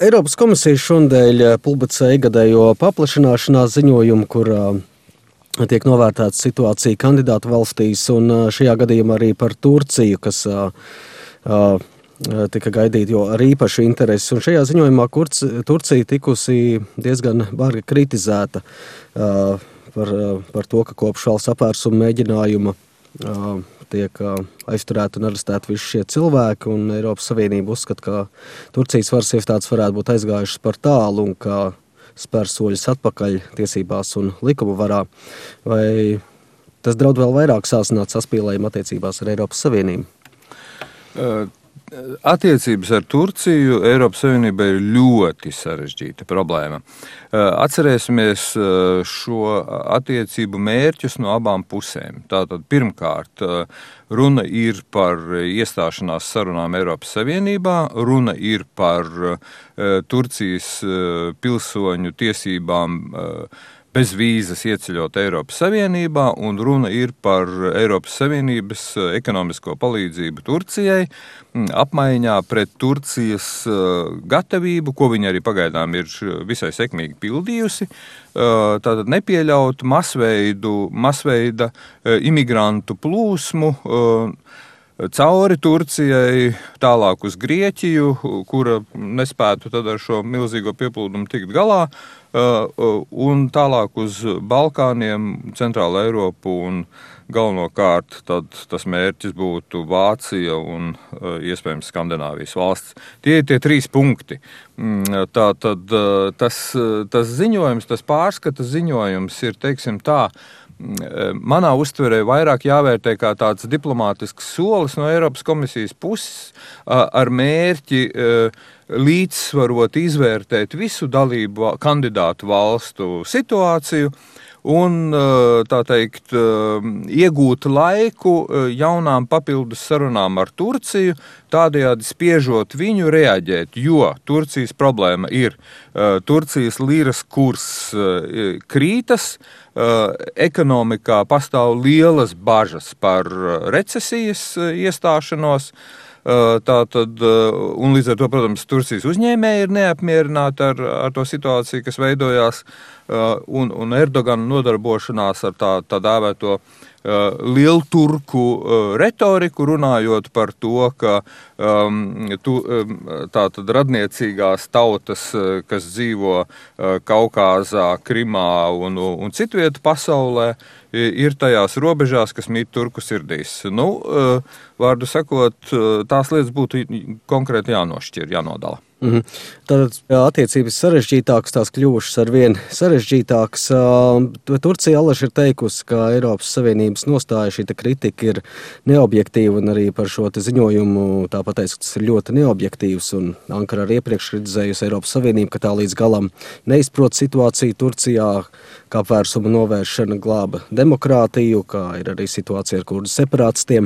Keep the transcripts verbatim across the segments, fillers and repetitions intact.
Eiropas komisija šonadēļ publicēja ikgadējo paplašināšanās ziņojumu, kur tiek novērtēta situācija kandidātu valstīs, un šajā gadījumā arī par Turciju, kas tika gaidīta jo ar īpašu interesi. Un šajā ziņojumā Turcija tikusi diezgan bargi kritizēta par, par to, ka kopš valsts apvērsuma mēģinājuma tiek aizturēti un arestēti visi šie cilvēki, un Eiropas Savienība uzskata, ka Turcijas varas iestādes varētu būt aizgājušas par tālu un ka spēr soļus atpakaļ tiesībās un likuma varā. Vai tas draud vēl vairāk sāsināt saspīlējumu attiecībās ar Eiropas Savienību? Uh. Attiecības ar Turciju Eiropas Savienībai ir ļoti sarežģīta problēma. Atcerēsimies šo attiecību mērķus no abām pusēm. Tātad pirmkārt, runa ir par iestāšanās sarunām Eiropas Savienībā, runa ir par Turcijas pilsoņu tiesībām bez vīzas ieceļot Eiropas Savienībā, un runa ir par Eiropas Savienības ekonomisko palīdzību Turcijai, apmaiņā pret Turcijas gatavību, ko viņa arī pagaidām ir visai sekmīgi pildījusi, tātad nepieļaut masveidu, masveida imigrantu plūsmu cauri Turcijai, tālāk uz Grieķiju, kura nespētu tad ar šo milzīgo pieplūdumu tikt galā, un tālāk uz Balkāniem, Centrāla Eiropu un galvenokārt tad tas mērķis būtu Vācija un iespējams Skandināvijas valsts. Tie ir tie trīs punkti. Tā tad tas, tas ziņojums, tas pārskata ziņojums ir, teiksim tā, manā uztverē vairāk jāvērtē kā tāds diplomātisks solis no Eiropas komisijas puses ar mērķi līdzsvarot, izvērtēt visu dalību kandidātu valstu situāciju un, tā teikt, iegūt laiku jaunām papildus sarunām ar Turciju, tādējādi spiežot viņu reaģēt, jo Turcijas problēma ir, Turcijas līras kurs krītas, ekonomikā pastāv lielas bažas par recesijas iestāšanos, Tātad, un līdz ar to, protams, Turcijas uzņēmēji ir neapmierināti ar, ar to situāciju, kas veidojās, un, un Erdogana nodarbošanās ar tā, tā dēvēto lielturku retoriku, runājot par to, ka um, tu, um, tātad radniecīgās tautas, kas dzīvo Kaukāzā, Krimā un, un citvietu pasaulē, ir tajās robežās, kas mīt turku sirdīs. Nu, vārdu sakot, tās lietas būtu konkrēti jānošķir, jānodala. Mm-hmm. Tātad attiecības sarežģītākas, tās kļuvušas ar vien sarežģītākas. Turcija allaž ir teikusi, ka Eiropas Savienības nostāja šī kritika ir neobjektīva, un arī par šo te ziņojumu tāpat teica, ka tas ir ļoti neobjektīvs, un Ankara arī iepriekš kritizējusi Eiropas Savienību, ka tā līdz galam neizprot situāciju Turcijā, kā apvērsuma novēršana glāba demokrātiju, kā ir arī situācija ar kurdu separātistiem.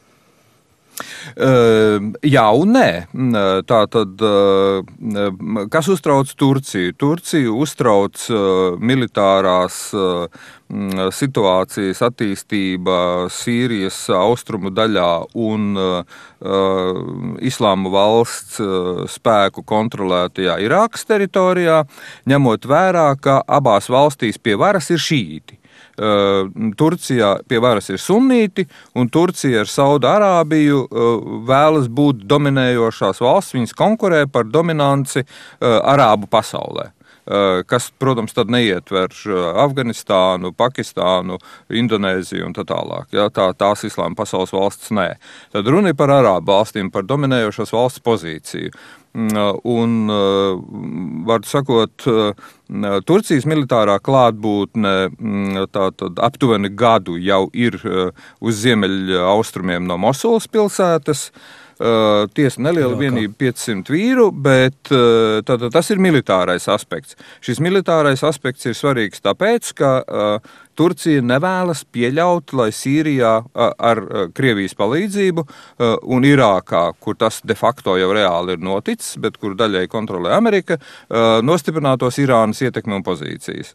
Uh, jā un nē. Tātad, uh, kas uztrauc Turciju? Turciju uztrauc uh, militārās uh, situācijas attīstība Sīrijas austrumu daļā un uh, Islāma valsts uh, spēku kontrolētajā Irākas teritorijā, ņemot vērā, ka abās valstīs pie varas ir šīiti. Uh, Turcijā pie varas ir sunnīti, un Turcija ar Sauda-Arābiju uh, vēlas būt dominējošās valsts, viņas konkurē par dominanci uh, arābu pasaulē. Kas, protams, tad neietver Afganistānu, Pakistānu, Indonēziju un tā tālāk. Ja, tā, tās islāma pasaules valsts nē. Tad runa ir par arābu valstīm, par dominējošās valsts pozīciju. Un, var sakot, Turcijas militārā klātbūtne tātad aptuveni gadu jau ir uz ziemeļa austrumiem no Mosulas pilsētas. Uh, tiesa neliela vienība piecsimt vīru, bet uh, tātad tas ir militārais aspekts. Šis militārais aspekts ir svarīgs tāpēc, ka uh, Turcija nevēlas pieļaut, lai Sīrijā ar Krievijas palīdzību un Irākā, kur tas de facto jau reāli ir noticis, bet kur daļai kontrolē Amerika, nostiprinātos Irānas ietekmi un pozīcijas.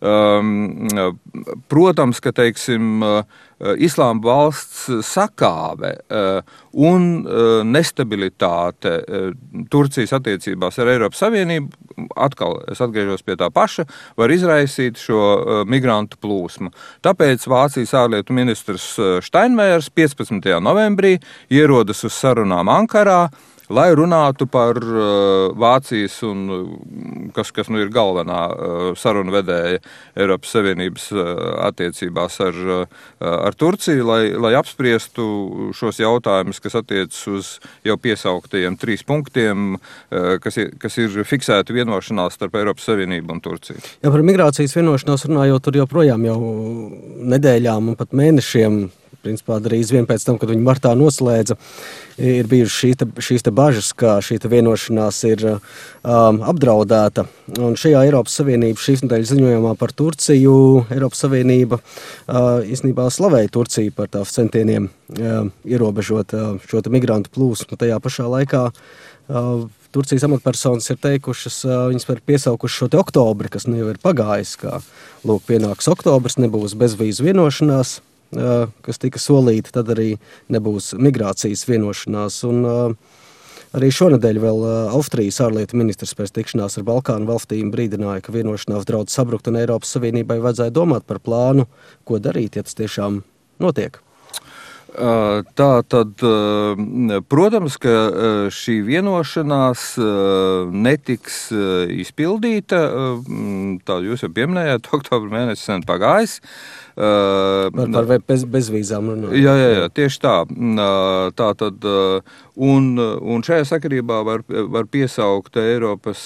Protams, ka, teiksim, Islāma valsts sakāve un nestabilitāte Turcijas attiecībās ar Eiropas Savienību, atkal es atgriežos pie tā paša, var izraisīt šo migrantu plūsmu. Tāpēc Vācijas ārlietu ministrs Steinmeiers piecpadsmitajā novembrī ierodas uz sarunām Ankarā, lai runātu par uh, Vācijas un kas, kas nu ir galvenā uh, sarunu vedēja Eiropas Savienības uh, attiecībās ar, uh, ar Turciju, lai, lai apspriestu šos jautājumus, kas attiecas uz jau piesauktajiem trīs punktiem, uh, kas, ir, kas ir fiksēti vienošanās starp Eiropas Savienību un Turciju. Ja par migrācijas vienošanos runājot, tur joprojām jau nedēļām un pat mēnešiem, principā drīz vien pēc tam, kad viņi martā noslēdza, ir bijušas šīs te, šīs te bažas, ka šī te vienošanās ir um, apdraudēta. Un šajā Eiropas Savienības šīs nedēļas ziņojumā par Turciju Eiropas Savienība uh, īstenībā slavēja Turciju par tās centieniem uh, ierobežot uh, šo te migrantu plūsmu. Tajā pašā laikā uh, Turcijas amatpersonas ir teikušas, uh, viņas ir piesaukuši šo te oktobri, kas nu jau ir pagājis, kā lūk pienāks oktobrs, nebūs bezvīzu vienošanās, kas tika solīta, tad arī nebūs migrācijas vienošanās. Un uh, arī šonedēļ vēl uh, Austrijas ārlietu ministrs pēc tikšanās ar Balkānu valstīm brīdināja, ka vienošanās draudz sabrukt un Eiropas Savienībai vajadzēja domāt par plānu, ko darīt, ja tas tiešām notiek. Tā tad, protams, ka šī vienošanās netiks izpildīta, tā jūs jau pieminējāt, oktobra mēnesis sen pagājis. Par, par bez, bezvīzām runājot. Jā, jā, jā, tieši tā. Tā tad, un, un šajā sakarībā var, var piesaukt Eiropas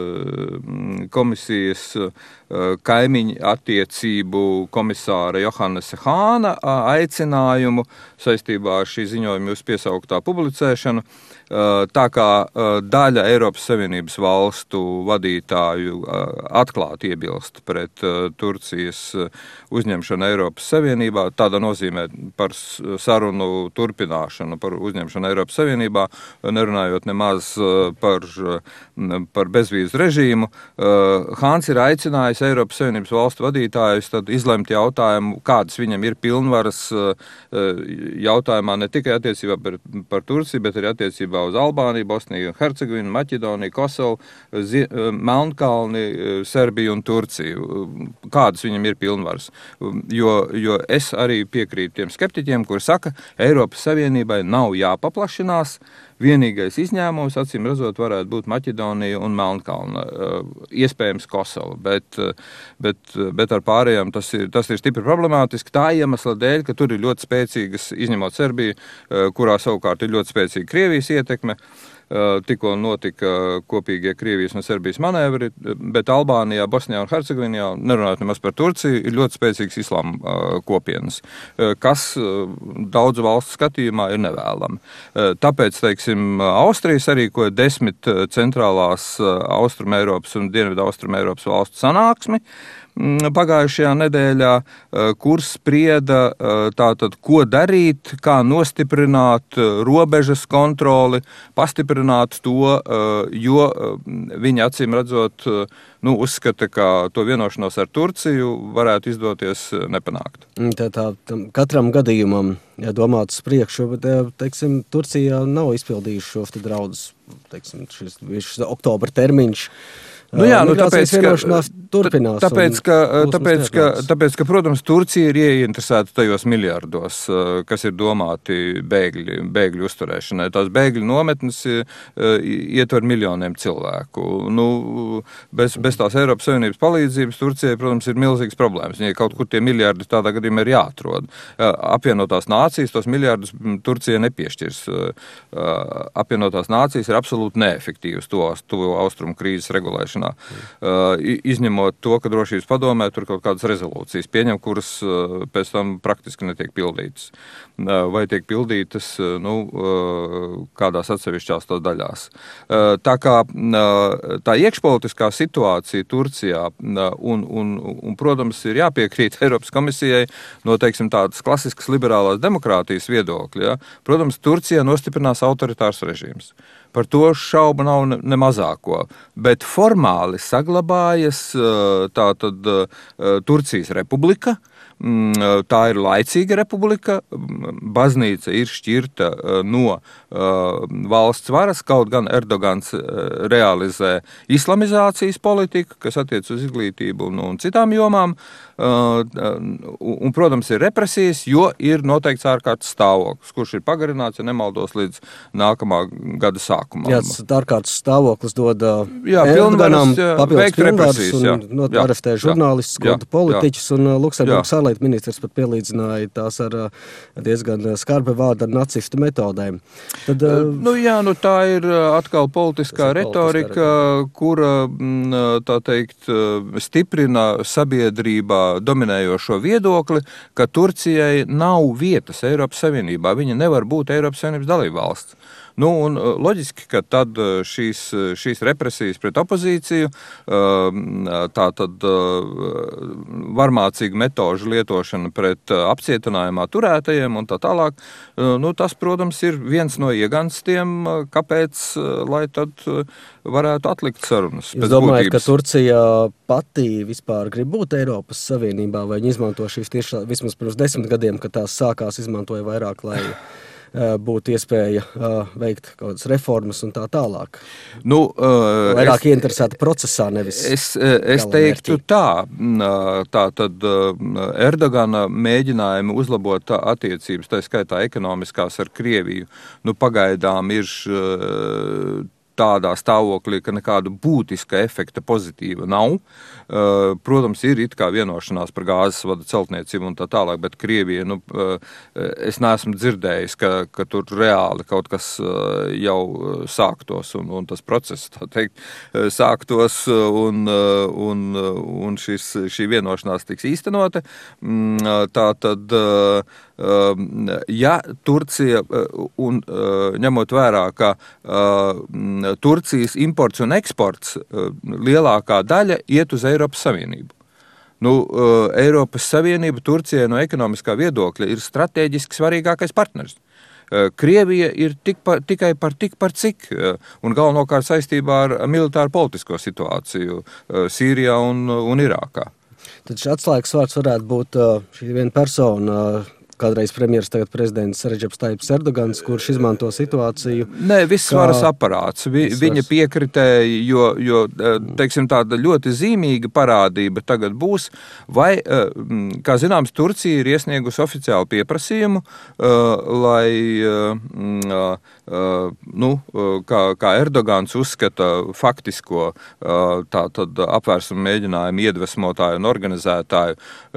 komisijas kaimiņu attiecību komisāra Johannesa Hāna aicinājumu saistībā ar šī ziņojuma jūs piesauktā publicēšanu. Tā kā daļa Eiropas Savienības valstu vadītāju atklāti iebilst pret Turcijas uzņemšanu Eiropas Savienībā, tādā nozīmē par sarunu turpināšanu, par uzņemšanu Eiropas Savienībā, nerunājot nemaz par, par bezvīzu režīmu. Hāns ir aicinājis Eiropas Savienības valstu vadītājus tad izlemt jautājumu, kādas viņam ir pilnvaras jautājumā ne tikai attiecībā par, par Turciju, bet arī attiecībā uz Albāniju, Bosniju, Hercegovinu, Maķedoniju, Kosovu, Melnkalni, Serbiju un Turciju. Kādas viņam ir pilnvaras? Jo, jo es arī piekrītu tiem skeptiķiem, kuri saka, Eiropas Savienībai nav jāpaplašinās, vienīgais izņēmums, acīm redzot, varētu būt Maķedonija un Melnkalna, iespējams Kosova, bet, bet, bet ar pārējām tas ir, tas ir stipri problemātiski tā iemesla dēļ, ka tur ir ļoti spēcīgas, izņemot Serbiju, kurā savukārt ir ļoti spēcīga Krievijas ietekme. Tikko notika kopīgie Krievijas un Serbijas manevri, bet Albānijā, Bosnijā un Hercegovinā, nerunājot nemaz par Turciju, ir ļoti spēcīgs islāma kopienas, kas daudzu valstu skatījumā ir nevēlami. Tāpēc, teiksim, Austrija sarīkoja desmit centrālās Austrum Eiropas un Dienvidu Austrum Eiropas valstu sanāksmi pagājušajā nedēļā, kur sprieda tātad, ko darīt, kā nostiprināt robežas kontroli, pastiprināt to, jo viņi acīm redzot, nu, uzskata, ka to vienošanos ar Turciju varētu izdoties nepanākt. Tā, tā, katram gadījumam, ja domātu uz priekšu, bet, teiksim, Turcija nav izpildījuši šos te draudus, teiksim, šis, šis oktobra termiņš. Nu jā, nu tāpēc, ka, turpinās tāpēc, ka, tāpēc, ka, tāpēc, ka, protams, Turcija ir ieinteresēta tajos miljardos, kas ir domāti bēgļi, bēgļu uzturēšanai. Tās bēgļu nometnes ietver miljoniem cilvēku. Nu, bez, bez tās Eiropas Savienības palīdzības Turcijai, protams, ir milzīgas problēmas. Viņai kaut kur tie miljardi tādā gadījumā ir jāatrod. Apvienotās nācijas tos miljardus Turcijai nepiešķirs. Apvienotās nācijas ir absolūti neefektīvas to, to austrumu krīzes regulēšanā. Uh, izņemot izņemot to, ka drošības padomē tur kaut kādas rezolūcijas pieņem, kuras pēc tam praktiski netiek pildītas. Vai tiek pildītas, nu, kādās atsevišķās to daļās. Tā kā tā iekšpolitiskā situācija Turcijā un, un, un, protams, ir jāpiekrīt Eiropas komisijai no, teiksim, tādas klasiskas liberālās demokrātijas viedokļa. Ja? Protams, Turcijā nostiprinās autoritārs režīms. Par to šaubu nav ne, ne mazāko, bet formāli saglabājas tātad Turcijas republika. Tā ir laicīga republika, baznīca ir šķirta no valsts varas, kaut gan Erdogans realizē islamizācijas politiku, kas attiec uz izglītību un, un citām jomām, un, protams, ir represijas, jo ir noteikts ārkārtas stāvoklis, kurš ir pagarināts, ja nemaldos, līdz nākamā gada sākumā. Jā, tas ārkārtas stāvoklis dod jā, Erdoganam papildus pilnvaras un no, arestē žurnālistus, skolta politiķus, un Luksemburgas ārlietu ministrs pat pielīdzināja tās ar diezgan skarba vārdu ar nacistu metodēm. Tad, nu jā, nu tā ir atkal politiskā retorika, kura, tā teikt, stiprina sabiedrībā dominējošo viedokli, ka Turcijai nav vietas Eiropas Savienībā, viņa nevar būt Eiropas Savienības dalībvalsts. Nu, un loģiski, ka tad šīs, šīs represijas pret opozīciju, tā tad varmācīga metožu lietošana pret apcietinājumā turētajiem un tā tālāk, nu, tas, protams, ir viens no ieganstiem, kāpēc, lai tad varētu atlikt sarunas. Jūs domājat, ka Turcija pati vispār grib būt Eiropas Savienībā, vai viņi izmanto šīs tieši vismaz pirms desmit gadiem, kad tās sākās, izmantoja vairāk, lai būtu iespēja uh, veikt kaut kādas reformas un tā tālāk. Nu, uh, Vairāk es, ieinteresēta procesā, nevis Es, es teiktu tā, tā tad Erdogana mēģinājumi uzlabot attiecības, tā skaitā ekonomiskās ar Krieviju, nu pagaidām ir uh, tādā stāvoklī, ka nekādu būtiska efekta pozitīva nav. Protams, ir it kā vienošanās par gāzes vada celtniecību un tā tālāk, bet Krievija, nu, es neesmu dzirdējis, ka, ka tur reāli kaut kas jau sāktos un, un tas process, tā teikt, sāktos un, un, un šis, šī vienošanās tiks īstenota. Tā tad, ja Turcija, un ņemot vērā, ka Turcijas imports un eksports lielākā daļa iet uz Eiropas Savienību. Nu, Eiropas Savienība Turcijai no ekonomiskā viedokļa ir strateģiski svarīgākais partners. Krievija ir tik par, tikai par tik par cik, un galvenokārt saistībā ar militāru politisko situāciju Sīrijā un, un Irākā. Tad šis atslēgas vārds varētu būt šī viena persona, kādreiz premjeras, tagad prezidents Redžeps Taips Erdogans, kurš izmanto situāciju. Nē, viss varas aparāts. Vi, viņa piekritēja, jo, jo, teiksim, tāda ļoti zīmīga parādība tagad būs, vai, kā zināms, Turcija ir iesniegusi oficiālu pieprasījumu, lai, nu, kā, kā Erdogans uzskata faktisko tātad apvērsumu mēģinājumu iedvesmotāju un organizētāju,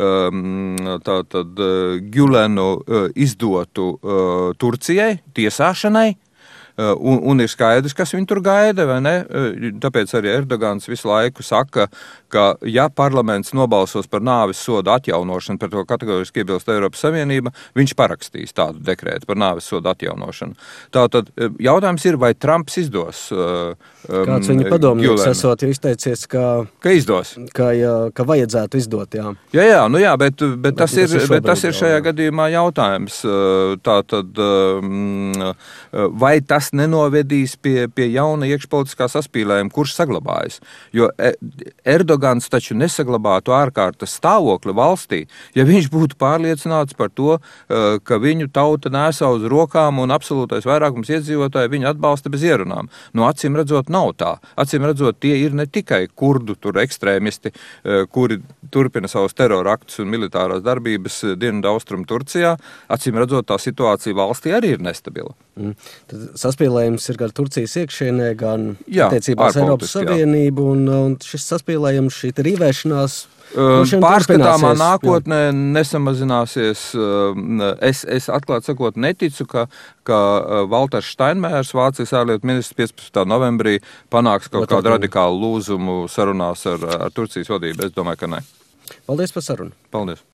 tātad Gülenu izdotu uh, Turcijai, tiesāšanai, uh, un, un ir skaidrs, kas viņi tur gaida, vai ne? Uh, tāpēc arī Erdogans visu laiku saka, ka ja parlaments nobalsos par nāves sodu atjaunošanu, par to kategoriski iebilst Eiropas Savienība, viņš parakstīs tādu dekrētu par nāves sodu atjaunošanu. Tātad jautājums ir, vai Trumps izdos uh, um, Kāds viņa padomnieks esot izteicies, ka, ka izdos? Ka, jā, ka vajadzētu izdot, jā. Jā, jā, nu jā, bet, bet, bet tas, ir, tas, ir bet tas ir šajā jā. gadījumā jautājums. Tātad, vai tas nenovedīs pie, pie jauna iekšpolitiskā saspīlējuma, kurš saglabājas? Jo Erdogans taču nesaglabātu ārkārtas stāvokli valstī, ja viņš būtu pārliecināts par to, ka viņu tauta nēsā uz rokām un absolūtais vairākums iedzīvotāji viņu atbalsta bez ierunām. Nu, acīm redzot, nav tā. Acīm redzot, tie ir ne tikai kurdu tur ekstrēmisti, kuri turpina savus teroraktus un militārās darbības dienvidu austrumu Turcijā. Acīm redzot, tā situācija valstī arī ir nestabila. Mm. Tad saspīlējums ir gan Turcijas iekšienē, gan Jā, attiecībās Eiropas Savienību, un, un šis saspīlējums, šī rīvēšanās pārskatāmā nākotnē nesamazināsies. Es, es atklāt sakot neticu, ka, ka Valters Steinmeiers, Vācijas ārlietu ministrs, piecpadsmitā novembrī panāks kaut kādu radikālu lūzumu sarunās ar, ar Turcijas vadību. Es domāju, ka ne. Paldies par sarunu. Paldies.